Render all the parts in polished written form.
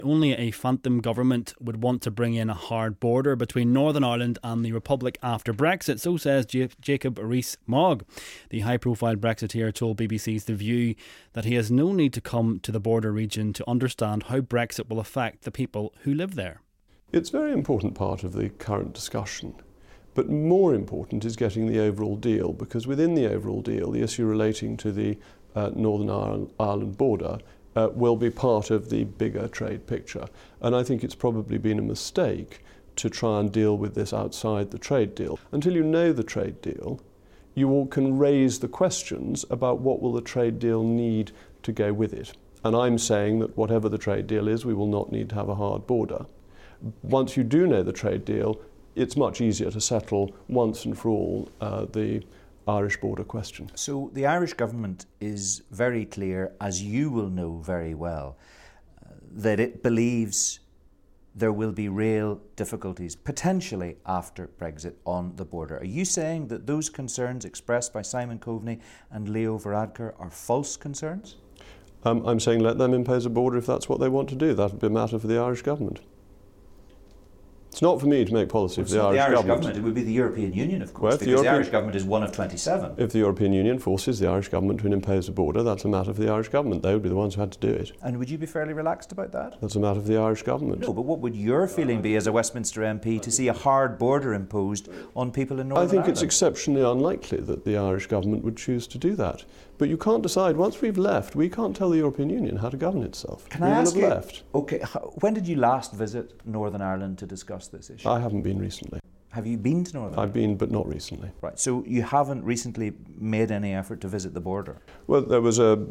Only a phantom government would want to bring in a hard border between Northern Ireland and the Republic after Brexit, so says Jacob Rees-Mogg. The high-profile Brexiteer told BBC's The View that he has no need to come to the border region to understand how Brexit will affect the people who live there. It's a very important part of the current discussion. But more important is getting the overall deal, because within the overall deal, the issue relating to the Northern Ireland border will be part of the bigger trade picture. And I think it's probably been a mistake to try and deal with this outside the trade deal. Until you know the trade deal, you all can raise the questions about what will the trade deal need to go with it. And I'm saying that whatever the trade deal is, we will not need to have a hard border. Once you do know the trade deal, it's much easier to settle once and for all the Irish border question. So the Irish government is very clear, as you will know very well, that it believes there will be real difficulties, potentially after Brexit, on the border. Are you saying that those concerns expressed by Simon Coveney and Leo Varadkar are false concerns? I'm saying let them impose a border if that's what they want to do. That would be a matter for the Irish government. It's not for me to make policy for the Irish government. It would be the European Union, of course, because the Irish government is one of 27. If the European Union forces the Irish government to impose a border, that's a matter for the Irish government. They would be the ones who had to do it. And would you be fairly relaxed about that? That's a matter for the Irish government. No, but what would your feeling be as a Westminster MP to see a hard border imposed on people in Northern Ireland? I think it's exceptionally unlikely that the Irish government would choose to do that. But you can't decide, once we've left, we can't tell the European Union how to govern itself. Can I ask you, left. Okay, when did you last visit Northern Ireland to discuss this issue? I haven't been recently. Have you been to Northern Ireland? I've been, but not recently. Right, so you haven't recently made any effort to visit the border? Well, there was a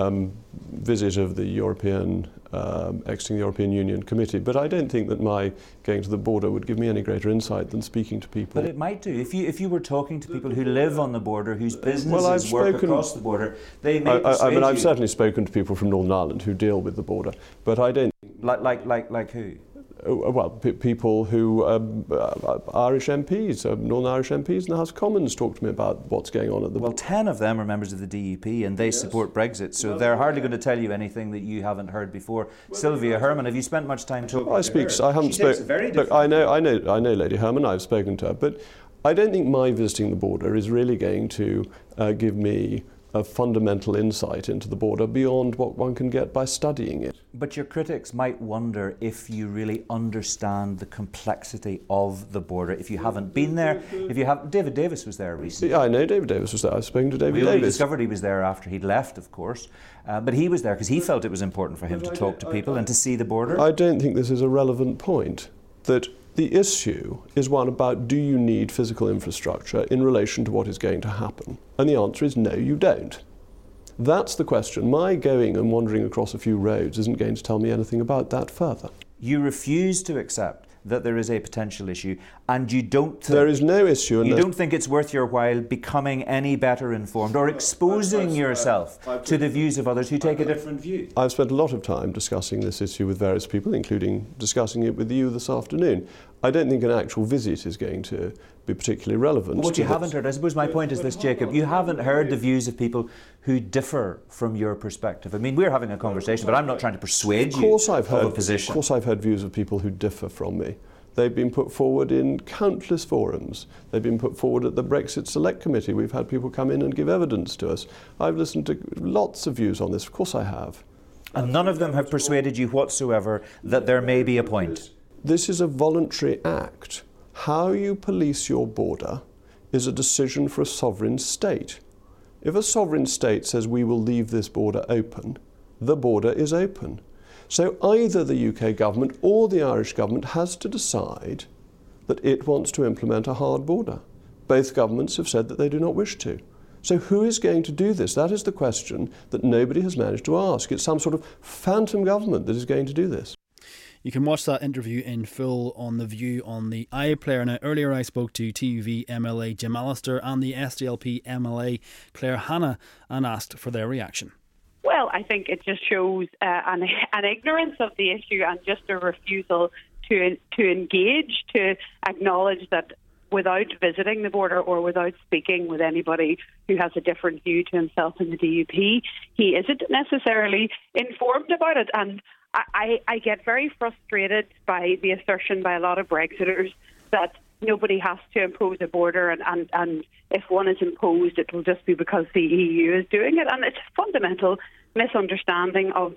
visit of the exiting the European Union Committee, but I don't think that my going to the border would give me any greater insight than speaking to people. But it might do. If you were talking to people who live on the border, whose businesses work across the border, they may persuade you. I've certainly spoken to people from Northern Ireland who deal with the border, but I don't... Like who? Well, people who Irish MPs, Northern Irish MPs in the House of Commons talk to me about what's going on at the... Well, 10 of them are members of the DUP and they support Brexit, so they're hardly going to tell you anything that you haven't heard before. Sylvia Herman, have you spent much time talking to her? I haven't spoken... Look, I know Lady Herman, I've spoken to her, but I don't think my visiting the border is really going to give me a fundamental insight into the border beyond what one can get by studying it. But your critics might wonder if you really understand the complexity of the border, if you haven't been there, if you have... David Davis was there recently. Yeah, I know David Davis was there. I've spoken to David Davis. We only discovered he was there after he'd left, of course, but he was there because he felt it was important for him to talk to people and to see the border. I don't think this is a relevant point, that the issue is one about, do you need physical infrastructure in relation to what is going to happen? And the answer is no, you don't. That's the question. My going and wandering across a few roads isn't going to tell me anything about that further. You refuse to accept that there is a potential issue, and you don't... There is no issue. You don't think it's worth your while becoming any better informed or exposing yourself to the views of others who take a different view? I've spent a lot of time discussing this issue with various people, including discussing it with you this afternoon. I don't think an actual visit is going to be particularly relevant. What you haven't heard, I suppose my point is this, Jacob, you haven't heard the views of people who differ from your perspective. I mean, we're having a conversation, but I'm not trying to persuade you of a position. Of course I've heard views of people who differ from me. They've been put forward in countless forums. They've been put forward at the Brexit Select Committee. We've had people come in and give evidence to us. I've listened to lots of views on this. Of course I have. And none of them have persuaded you whatsoever that there may be a point? This is a voluntary act. How you police your border is a decision for a sovereign state. If a sovereign state says we will leave this border open, the border is open. So either the UK government or the Irish government has to decide that it wants to implement a hard border. Both governments have said that they do not wish to. So who is going to do this? That is the question that nobody has managed to ask. It's some sort of phantom government that is going to do this. You can watch that interview in full on The View on the iPlayer. Now, earlier I spoke to TUV MLA Jim Allister and the SDLP MLA Claire Hanna and asked for their reaction. Well, I think it just shows an ignorance of the issue and just a refusal to engage, to acknowledge that without visiting the border or without speaking with anybody who has a different view to himself in the DUP, he isn't necessarily informed about it. And I get very frustrated by the assertion by a lot of Brexiters that nobody has to impose a border, and if one is imposed, it will just be because the EU is doing it. And it's a fundamental misunderstanding of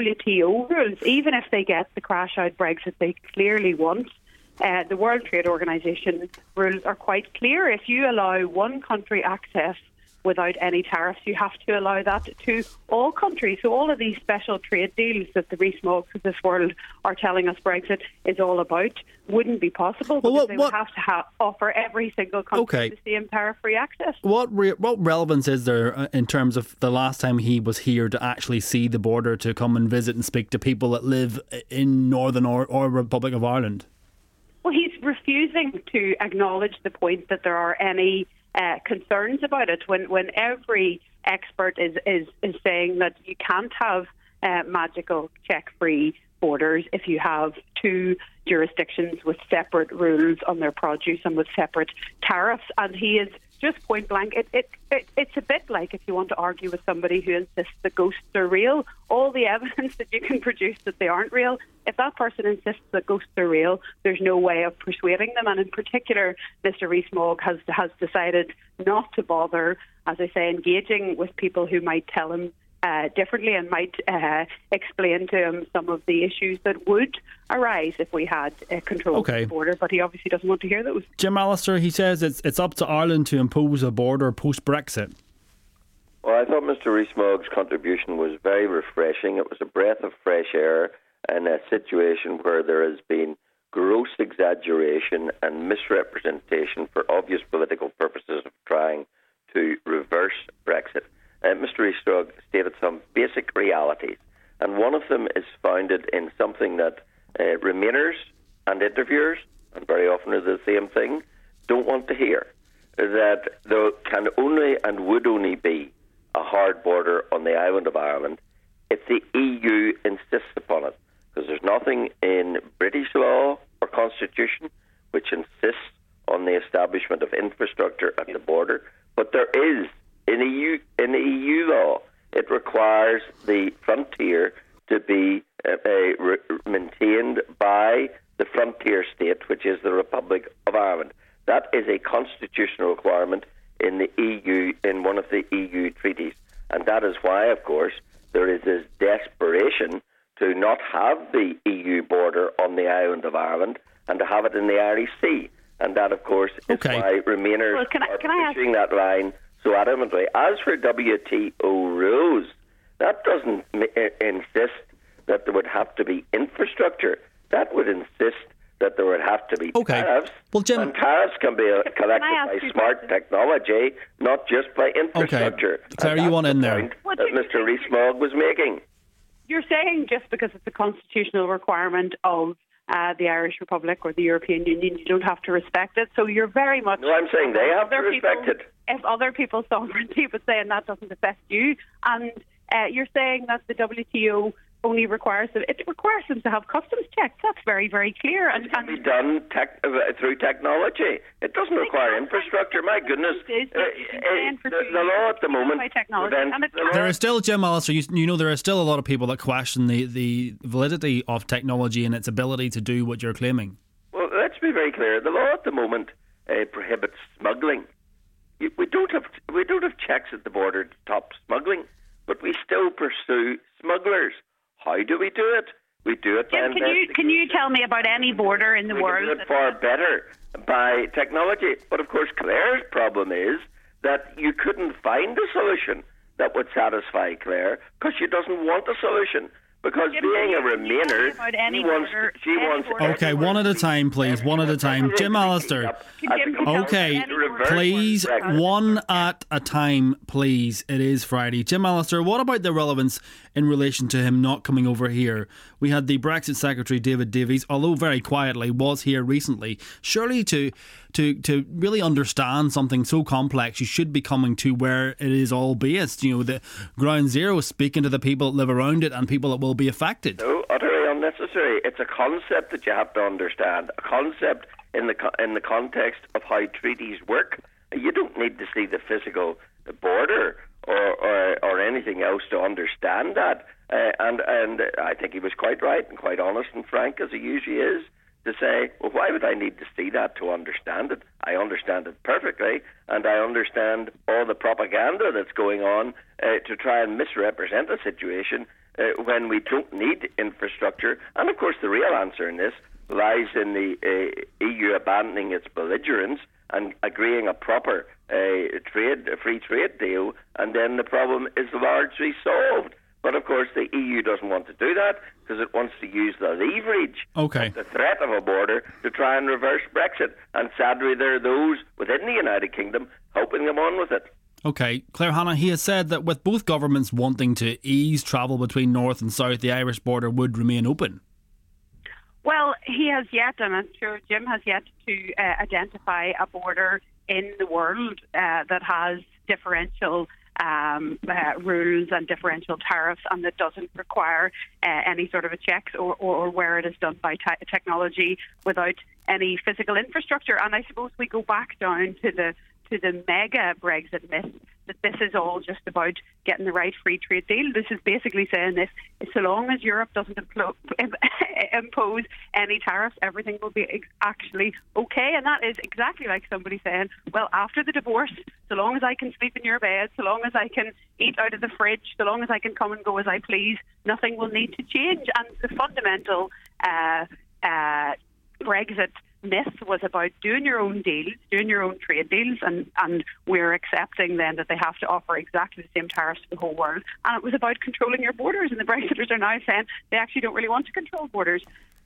WTO rules. Even if they get the crash-out Brexit they clearly want, the World Trade Organization rules are quite clear. If you allow one country access without any tariffs, you have to allow that to all countries. So all of these special trade deals that the Rees-Moggs of this world are telling us Brexit is all about wouldn't be possible, because they would have to offer every single country the same tariff-free access. What relevance is there in terms of the last time he was here to actually see the border, to come and visit and speak to people that live in Northern or Republic of Ireland? Well, he's refusing to acknowledge the point that there are any concerns about it, when every expert is saying that you can't have magical check-free borders if you have two jurisdictions with separate rules on their produce and with separate tariffs. And he is just point blank. It's a bit like if you want to argue with somebody who insists that ghosts are real. All the evidence that you can produce that they aren't real, if that person insists that ghosts are real, there's no way of persuading them. And in particular, Mr. Rees-Mogg has decided not to bother, as I say, engaging with people who might tell him differently and might explain to him some of the issues that would arise if we had control of the border, but he obviously doesn't want to hear those. Jim Allister, he says it's up to Ireland to impose a border post-Brexit. Well, I thought Mr. Rees-Mogg's contribution was very refreshing. It was a breath of fresh air in a situation where there has been gross exaggeration and misrepresentation for obvious political purposes of trying to reverse Brexit. Mr. Rees-Mogg stated some basic realities, and one of them is founded in something that Remainers and interviewers, and very often are the same thing, don't want to hear, that there can only and would only be a hard border on the island of Ireland if the EU insists upon it, because there's nothing in British law or constitution which insists on the establishment of infrastructure at the border, but there is in EU law. It requires the frontier to be maintained by the frontier state, which is the Republic of Ireland. That is a constitutional requirement in the EU, in one of the EU treaties. And that is why, of course, there is this desperation to not have the EU border on the island of Ireland and to have it in the Irish Sea. And that, of course, is why Remainers are pushing that line so adamantly. As for WTO rules, that doesn't insist that there would have to be infrastructure. That would insist that there would have to be tariffs. Well, Jim, and tariffs can be collected by smart technology, not just by infrastructure. Okay. Claire, you want in there? That Mr. Rees-Mogg was making. You're saying just because it's a constitutional requirement of the Irish Republic or the European Union, you don't have to respect it. So you're very much... No, I'm saying they have to respect it. If other people's sovereignty was saying that doesn't affect you, and you're saying that the WTO only requires them, it requires them to have customs checks. That's very, very clear. And it can be done through technology. It doesn't require infrastructure. My goodness. The law at the moment... There are still, Jim Allister, you know, there are still a lot of people that question the validity of technology and its ability to do what you're claiming. Well, let's be very clear. The law at the moment prohibits smuggling. We don't have checks at the border to stop smuggling, but we still pursue smugglers. How do we do it? We do it by investigation. Can you tell me about any border in the world? We do it far better by technology. But of course, Claire's problem is that you couldn't find a solution that would satisfy Claire because she doesn't want a solution. Because being a Remainer, she wants... Okay, one at a time, please. One at a time. Jim Allister. Okay, please. One at a time, please. It is Friday. Jim Allister, what about the relevance in relation to him not coming over here? We had the Brexit Secretary, David Davies, although very quietly, was here recently. Surely to really understand something so complex, you should be coming to where it is all based. You know, the ground zero, speaking to the people that live around it and people that will be affected. No, utterly unnecessary. It's a concept that you have to understand. A concept in the context of how treaties work. You don't need to see the physical border or anything else to understand that. And I think he was quite right and quite honest and frank, as he usually is, to say, well, why would I need to see that to understand it? I understand it perfectly, and I understand all the propaganda that's going on to try and misrepresent the situation when we don't need infrastructure. And of course, the real answer in this lies in the EU abandoning its belligerence and agreeing a proper free trade deal, and then the problem is largely solved. But of course, the EU doesn't want to do that because it wants to use the leverage of the threat of a border to try and reverse Brexit. And sadly, there are those within the United Kingdom helping them on with it. OK, Claire Hanna, he has said that with both governments wanting to ease travel between north and south, the Irish border would remain open. Well, he has yet, and I'm sure Jim has yet to identify a border in the world that has differential rules and differential tariffs, and that doesn't require any sort of a checks or where it is done by technology without any physical infrastructure. And I suppose we go back down to the mega Brexit myth that this is all just about getting the right free trade deal. This is basically saying this: so long as Europe doesn't impose any tariffs, everything will be actually okay. And that is exactly like somebody saying, well, after the divorce, so long as I can sleep in your bed, so long as I can eat out of the fridge, so long as I can come and go as I please, nothing will need to change. And the fundamental Brexit myth was about doing your own deals, doing your own trade deals, and we're accepting then that they have to offer exactly the same tariffs to the whole world. And it was about controlling your borders, and the Brexiters are now saying they actually don't really want to control borders.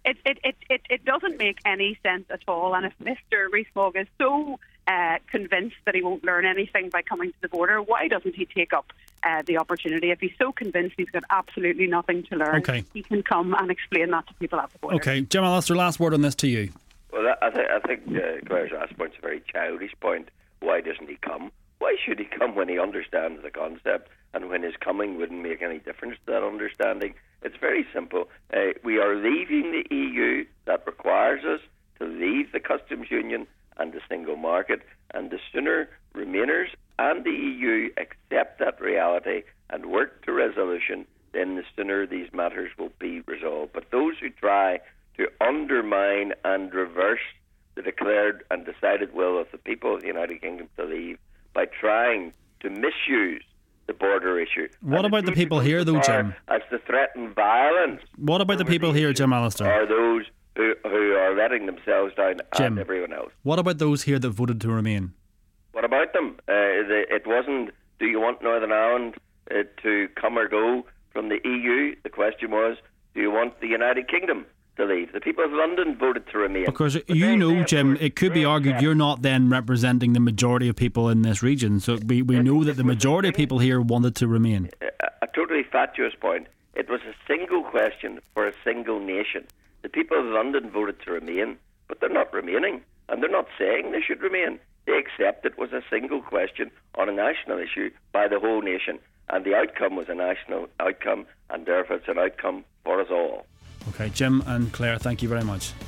It doesn't make any sense at all. And if Mr. Rees-Mogg is so convinced that he won't learn anything by coming to the border, why doesn't he take up the opportunity? If he's so convinced he's got absolutely nothing to learn, he can come and explain that to people at the border. OK, Jim Allister, last word on this to you. Well, I think Claire's last point's a very childish point. Why doesn't he come? Why should he come when he understands the concept, and when his coming wouldn't make any difference to that understanding? It's very simple. We are leaving the EU. That requires us to leave the customs union and the single market, and the sooner Remainers and the EU accept that reality and work to resolution, then the sooner these matters will be resolved. But those who try to undermine and reverse the declared and decided will of the people of the United Kingdom to leave by trying to misuse the border issue. What about the people here, though, Jim? As to threaten violence. What about the people here, Jim Allister? Are those who are letting themselves down Jim, and everyone else. What about those here that voted to remain? What about them? It wasn't, do you want Northern Ireland to come or go from the EU? The question was, do you want the United Kingdom to leave? The people of London voted to remain. Because you know, Jim, it could be argued you're not then representing the majority of people in this region. So we know that the majority of people here wanted to remain. A totally fatuous point. It was a single question for a single nation. The people of London voted to remain, but they're not remaining. And they're not saying they should remain. They accept it was a single question on a national issue by the whole nation. And the outcome was a national outcome, and therefore it's an outcome for us all. OK, Jim and Claire, thank you very much.